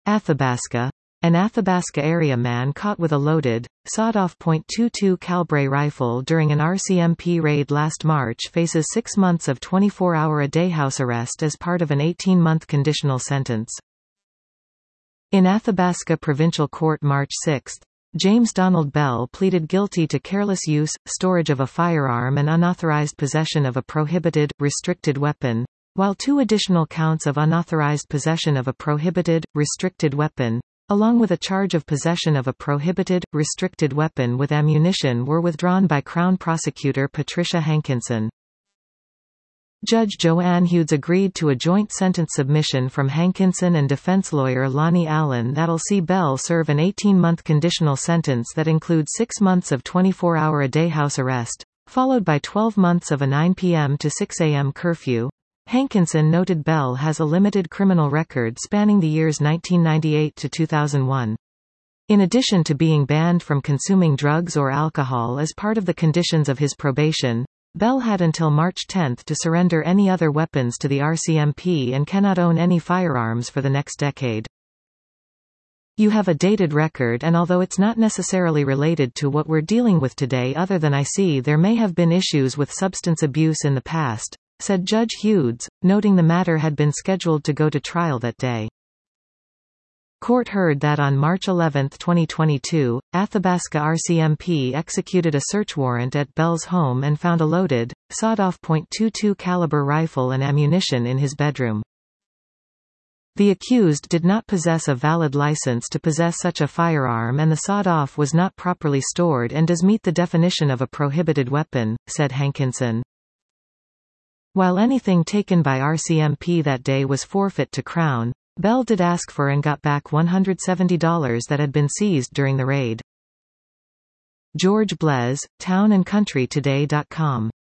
Athabasca. An Athabasca area man caught with a loaded, sawed-off .22 calibre rifle during an RCMP raid last March faces 6 months of 24-hour-a-day house arrest as part of an 18-month conditional sentence. In Athabasca Provincial Court March 6, James Donald Bell pleaded guilty to careless use, storage of a firearm and unauthorized possession of a prohibited, restricted weapon, while 2 additional counts of unauthorized possession of a prohibited, restricted weapon, along with a charge of possession of a prohibited, restricted weapon with ammunition, were withdrawn by Crown Prosecutor Patricia Hankinson. Judge Joanne Hughes agreed to a joint sentence submission from Hankinson and defense lawyer Lonnie Allen that'll see Bell serve an 18-month conditional sentence that includes 6 months of 24-hour-a-day house arrest, followed by 12 months of a 9 p.m. to 6 a.m. curfew. Hankinson noted Bell has a limited criminal record spanning the years 1998 to 2001. In addition to being banned from consuming drugs or alcohol as part of the conditions of his probation, Bell had until March 10 to surrender any other weapons to the RCMP and cannot own any firearms for the next decade. You have a dated record, and although it's not necessarily related to what we're dealing with today, other than I see there may have been issues with substance abuse in the past, said Judge Hughes, noting the matter had been scheduled to go to trial that day. Court heard that on March 11, 2022, Athabasca RCMP executed a search warrant at Bell's home and found a loaded, sawed-off .22 caliber rifle and ammunition in his bedroom. The accused did not possess a valid license to possess such a firearm, and the sawed-off was not properly stored and does meet the definition of a prohibited weapon, said Hankinson. While anything taken by RCMP that day was forfeit to Crown, Bell did ask for and got back $170 that had been seized during the raid. George Blez, townandcountrytoday.com